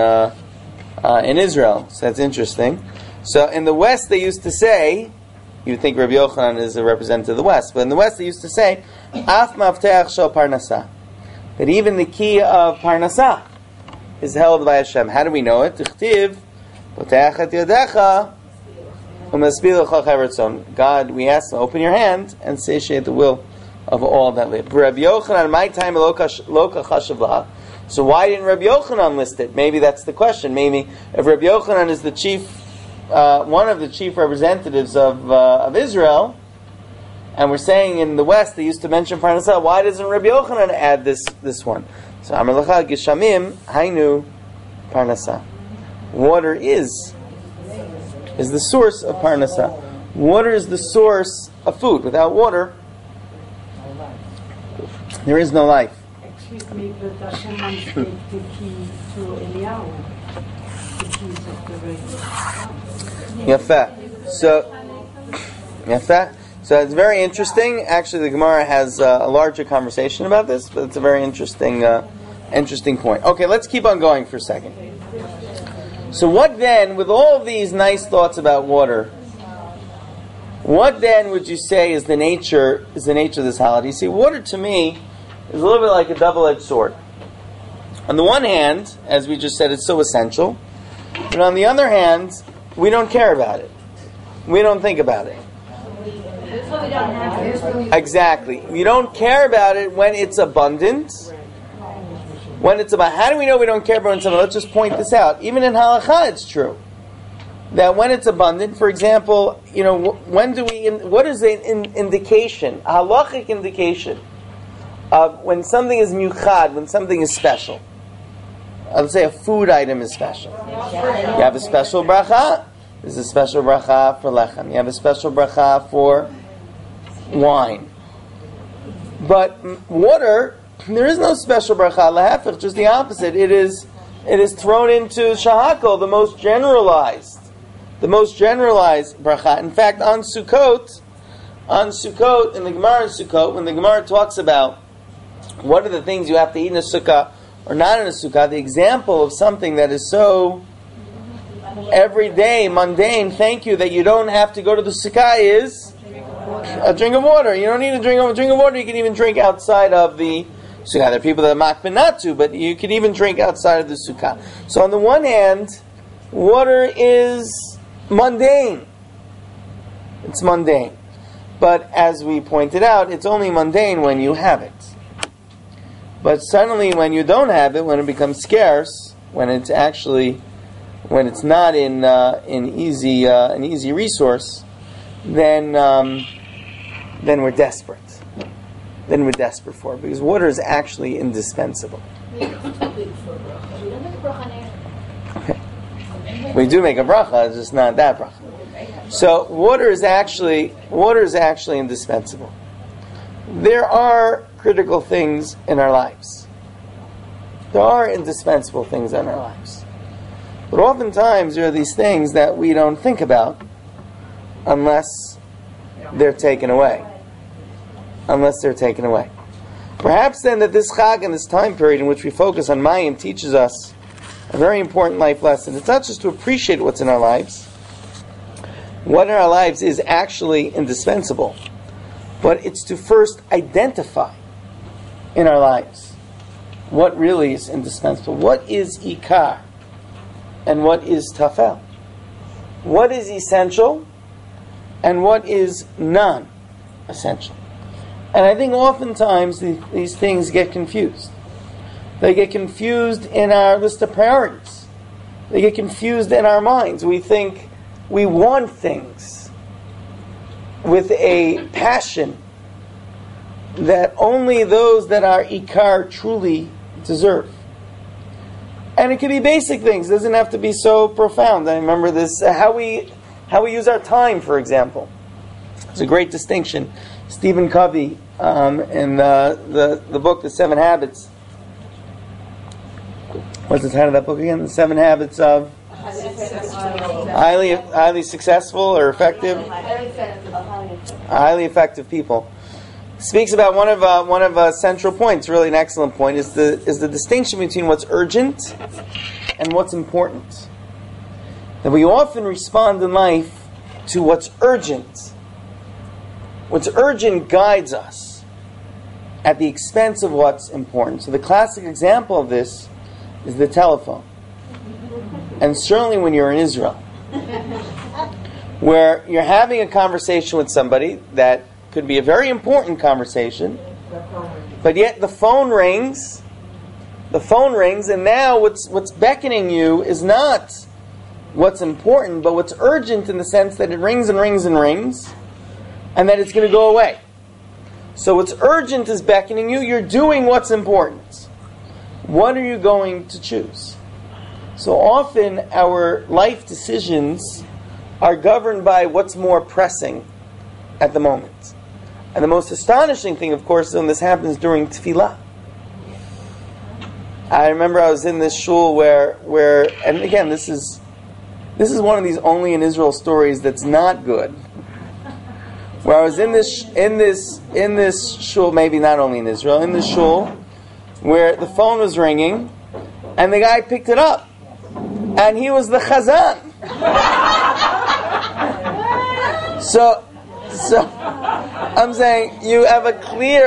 in Israel. So that's interesting. So in the west, they used to say, you would think Rabbi Yochanan is a representative of the west, but in the west, they used to say, Af mafteach shel parnasah, that even the key of parnasah is held by Hashem. How do we know it? Tichtiv, potach et yadecha, u'maspil l'chol chayratzon. God, we ask, open your hand and satiate the will of all that live. Rabbi Yochanan, my time, loka chashav laha. So why didn't Rabbi Yochanan list it? Maybe that's the question. Maybe if Rabbi Yochanan is the chief, one of the chief representatives of Israel, and we're saying in the West they used to mention Parnasah, why doesn't Rabbi Yochanan add this one? So Amar Lecha Geshamim Hainu Parnasah. Water is the source of Parnasah. Water is the source of food. Without water, there is no life. Excuse me, but Hashem gave the key to Eliyahu. The Yafeh. So it's very interesting. Actually, the Gemara has a larger conversation about this, but it's a very interesting point. Okay, let's keep on going for a second. So what then, with all of these nice thoughts about water, what then would you say is the nature of this holiday? You see, water to me is a little bit like a double-edged sword. On the one hand, as we just said, it's so essential. But on the other hand, we don't care about it. We don't think about it. Exactly. We don't care about it when it's abundant. When it's about, how do we know we don't care about it when it's abundant? Let's just point this out. Even in halakha, it's true that when it's abundant, for example, what is an indication, a halachic indication of when something is muchad, when something is special? Let's say a food item is special. You have a special bracha. There's a special bracha for lechem. You have a special bracha for wine. But water, there is no special bracha lehefich, just the opposite. It is thrown into shahakol, the most generalized bracha. In fact, on Sukkot, in the Gemara in Sukkot, when the Gemara talks about what are the things you have to eat in a sukkah or not in a sukkah, the example of something that is so everyday, mundane, thank you, that you don't have to go to the sukkah is a drink of water. You don't need a drink of water. You can even drink outside of the sukkah. There are people that are makbid not to, but you can even drink outside of the sukkah. So on the one hand, water is mundane. It's mundane. But as we pointed out, it's only mundane when you have it. But suddenly when you don't have it, when it becomes scarce, when it's not in an easy resource, then we're desperate. Then we're desperate for it, because water is actually indispensable. Okay. We do make a bracha, it's just not that bracha. So water is actually indispensable. There are critical things in our lives. There are indispensable things in our lives. But oftentimes there are these things that we don't think about unless they're taken away. Perhaps then that this Chag and this time period in which we focus on Mayim teaches us a very important life lesson. It's not just to appreciate what's in our lives. What in our lives is actually indispensable. But it's to first identify in our lives what really is indispensable. What is Ikar? And what is Tafel? What is essential? And what is non-essential? And I think oftentimes these things get confused. They get confused in our list of priorities. They get confused in our minds. We think we want things with a passion that only those that are Ikar truly deserve. And it can be basic things. It doesn't have to be so profound. I remember this, how we use our time, for example. It's a great distinction. Stephen Covey, in the book, The 7 Habits. What's the title of that book again? The 7 Habits of highly successful or effective, highly effective people. Speaks about one of central points, really an excellent point, is the distinction between what's urgent and what's important. That we often respond in life to what's urgent. What's urgent guides us at the expense of what's important. So the classic example of this is the telephone. And certainly when you're in Israel, where you're having a conversation with somebody that could be a very important conversation, but yet the phone rings, and now what's beckoning you is not what's important, but what's urgent, in the sense that it rings and rings and rings, and that it's going to go away. So what's urgent is beckoning you. You're doing what's important. What are you going to choose? So often our life decisions are governed by what's more pressing at the moment. And the most astonishing thing, of course, is when this happens during tefillah. I remember I was in this shul where, and again, this is This is one of these only in Israel stories that's not good. Where I was in this shul, maybe not only in Israel, in this shul, where the phone was ringing, and the guy picked it up, and he was the chazan. So I'm saying you have a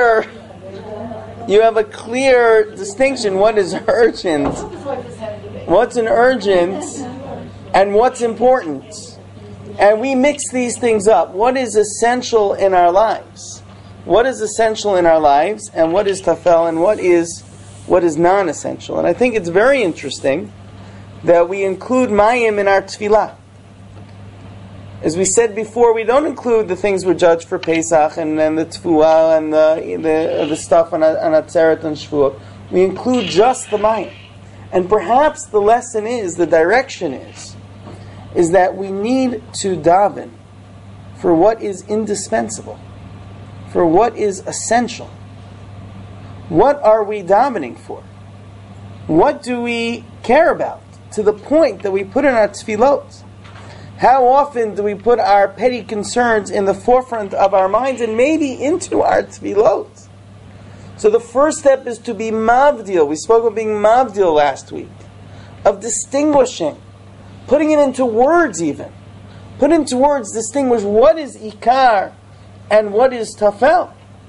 clear distinction. What is urgent? What's an urgent? And what's important? And we mix these things up. What is essential in our lives? What is essential in our lives, and what is tafel, and what is non-essential? And I think it's very interesting that we include mayim in our tefillah. As we said before, we don't include the things we're judged for Pesach and then the tefuah and the stuff on Atzeret and Shavuot. We include just the mayim. And perhaps the lesson is, the direction is that we need to daven for what is indispensable, for what is essential. What are we davening for? What do we care about to the point that we put in our tefillot? How often do we put our petty concerns in the forefront of our minds and maybe into our tefillot? So the first step is to be mavdil. We spoke of being mavdil last week, of distinguishing, putting it into words even. Put into words, distinguish what is ikar and what is tafel.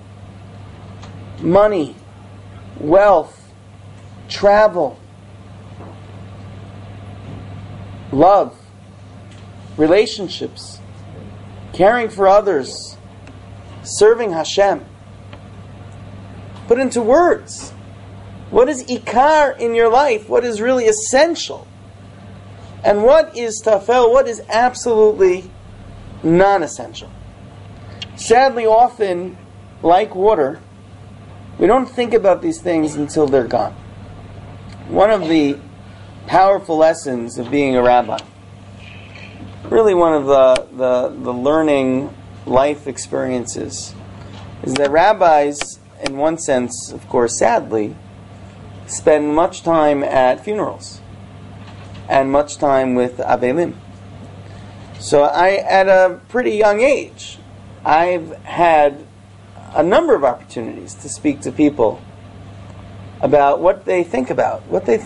Money, wealth, travel, love, relationships, caring for others, serving Hashem. Put into words. What is ikar in your life? What is really essential? And what is tafel? What is absolutely non-essential? Sadly, often, like water, we don't think about these things until they're gone. One of the powerful lessons of being a rabbi, really one of the learning life experiences, is that rabbis, in one sense, of course, sadly, spend much time at funerals and much time with Avelim. So at a pretty young age, I've had a number of opportunities to speak to people about what they think about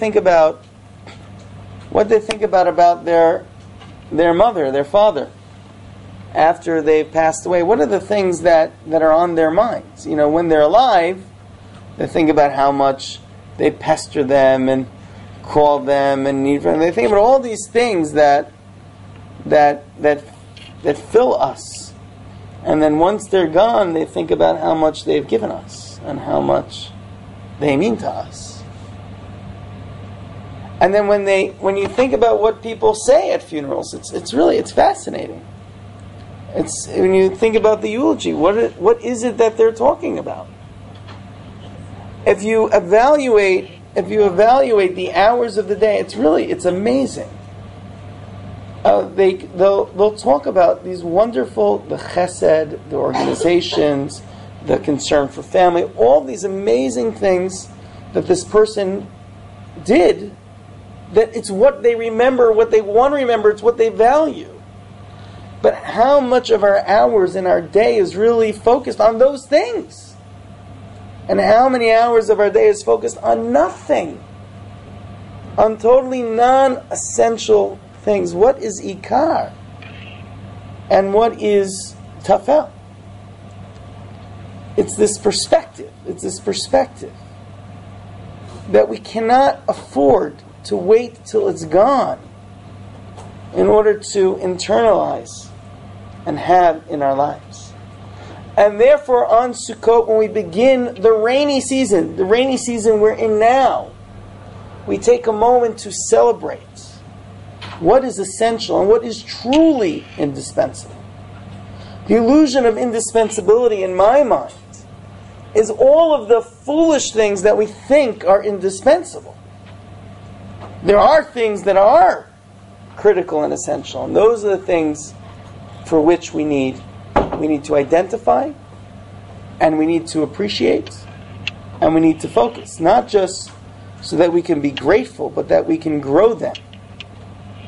their mother, their father, after they've passed away. What are the things that are on their minds? You know, when they're alive, they think about how much they pester them and call them and they think about all these things that fill us. And then once they're gone, they think about how much they've given us and how much they mean to us. And then when you think about what people say at funerals, it's fascinating. It's when you think about the eulogy, what is it that they're talking about? If you evaluate the hours of the day, it's amazing. They'll talk about these wonderful, the chesed, the organizations, the concern for family, all these amazing things that this person did, that it's what they remember, what they want to remember, it's what they value. But how much of our hours in our day is really focused on those things? And how many hours of our day is focused on nothing? On totally non-essential things. What is ikar? And what is tafel? It's this perspective that we cannot afford to wait till it's gone in order to internalize and have in our lives. And therefore on Sukkot, when we begin the rainy season we're in now, we take a moment to celebrate what is essential and what is truly indispensable. The illusion of indispensability in my mind is all of the foolish things that we think are indispensable. There are things that are critical and essential, and those are the things for which we need to identify, and we need to appreciate, and we need to focus, not just so that we can be grateful, but that we can grow them.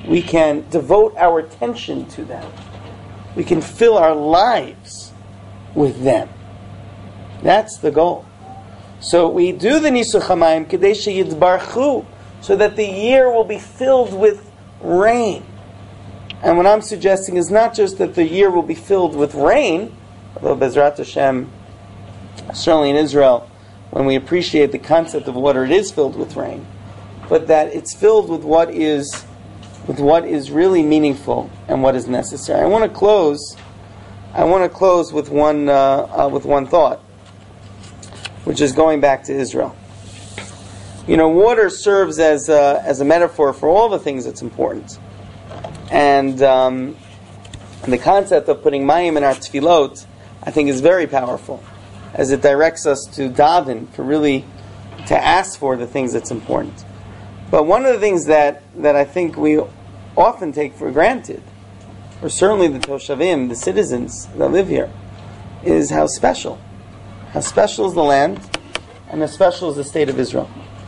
we can devote our attention to them. We can fill our lives with them. That's the goal. So we do the Nisuch HaMayim Kedei Sheyidbarchu, so that the year will be filled with rain. And what I'm suggesting is not just that the year will be filled with rain, although Bezrat Hashem, certainly in Israel, when we appreciate the concept of water, it is filled with rain, but that it's filled with what is really meaningful and what is necessary. I want to close with one thought, which is going back to Israel. Water serves as a metaphor for all the things that's important, and the concept of putting mayim in our tefillot, I think, is very powerful, as it directs us to daven, to ask for the things that's important. But one of the things that I think we often take for granted, or certainly the Toshavim, the citizens that live here, is how special is the land, and how special is the state of Israel.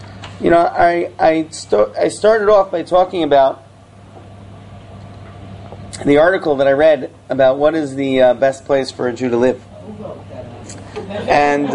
I started off by talking about the article that I read about what is the best place for a Jew to live. And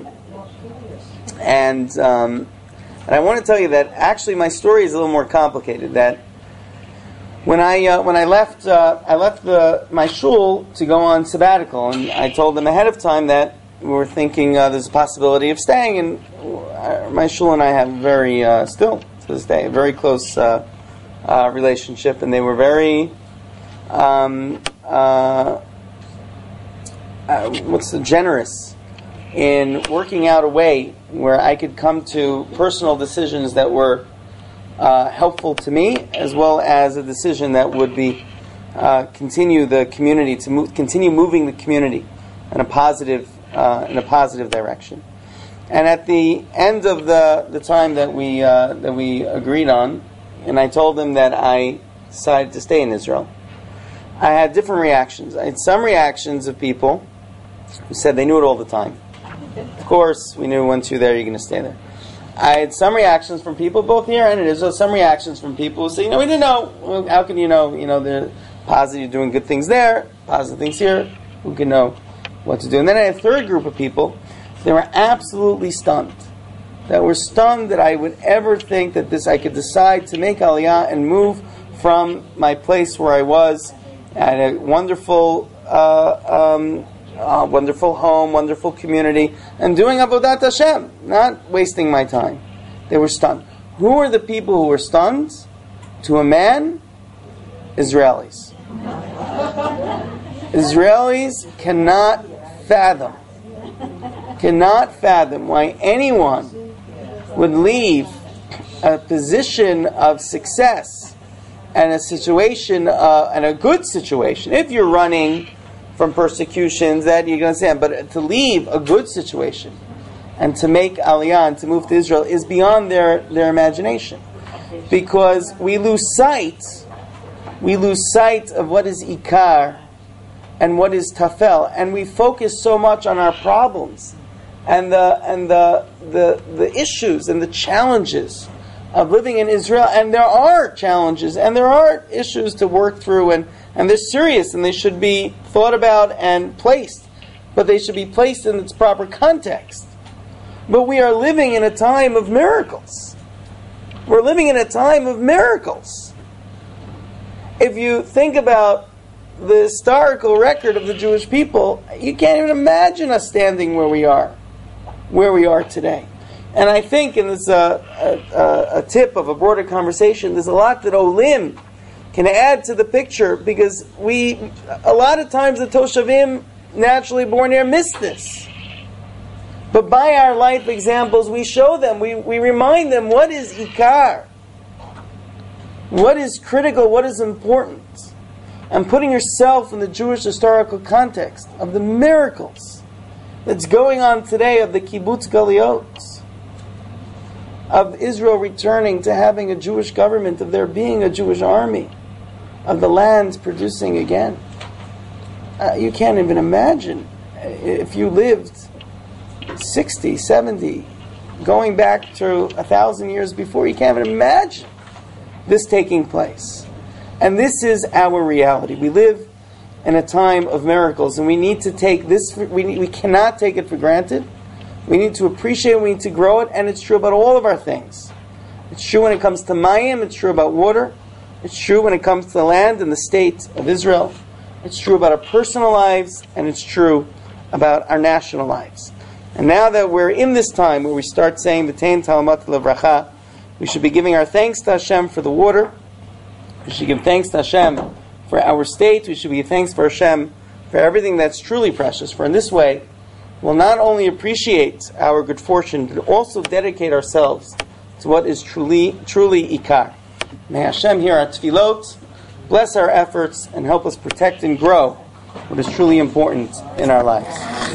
I want to tell you that actually my story is a little more complicated. That when I left my shul to go on sabbatical, and I told them ahead of time that we were thinking there's a possibility of staying, and my shul and I have still to this day, a very close relationship, and they were very generous in working out a way where I could come to personal decisions that were helpful to me, as well as a decision that would be continue the community continue moving the community in a positive direction. And at the end of the time that we agreed on, and I told them that I decided to stay in Israel, I had different reactions. I had some reactions of people who said they knew it all the time. Of course, we knew once you're there, you're going to stay there. I had some reactions from people, both here and in Israel, some reactions from people who say, we didn't know. Well, how can you know? They're positive, doing good things there, positive things here. Who can know what to do? And then I had a third group of people. They were absolutely stunned. That were stunned that I would ever think that I could decide to make Aliyah and move from my place where I was at a wonderful wonderful home, wonderful community, and doing Avodat Hashem, not wasting my time. They were stunned. Who are the people who were stunned? To a man, Israelis. Israelis cannot fathom why anyone would leave a position of success and a situation, and a good situation. If you're running from persecutions, that you're going to stand, but to leave a good situation and to make Aliyah and to move to Israel is beyond their imagination, because we lose sight of what is Ikar and what is Tafel, and we focus so much on our problems and the issues and the challenges of living in Israel. And there are challenges and there are issues to work through, and they're serious and they should be thought about and placed, but they should be placed in its proper context. But we are living in a time of miracles. We're living in a time of miracles. If you think about the historical record of the Jewish people, you can't even imagine us standing where we are today. And I think, and this is a tip of a broader conversation, there's a lot that Olim can add to the picture, because a lot of times the Toshavim naturally born here miss this. But by our life examples, we show them, we remind them what is Ikar, what is critical, what is important. And putting yourself in the Jewish historical context of the miracles that's going on today, of the Kibbutz Galiot, of Israel returning to having a Jewish government, of there being a Jewish army, of the land producing again. You can't even imagine if you lived 60, 70, going back to 1,000 years before. You can't even imagine this taking place. And this is our reality. We live in a time of miracles, and we need to take this, we cannot take it for granted. We need to appreciate it, we need to grow it, and it's true about all of our things. It's true when it comes to mayim, it's true about water, it's true when it comes to the land and the state of Israel, it's true about our personal lives, and it's true about our national lives. And now that we're in this time where we start saying V'tein Tal Umato Livracha, we should be giving our thanks to Hashem for the water. We should give thanks to Hashem for our state. We should give thanks for Hashem for everything that's truly precious. For in this way, we'll not only appreciate our good fortune, but also dedicate ourselves to what is truly Ikar. May Hashem hear our tefillot, bless our efforts, and help us protect and grow what is truly important in our lives.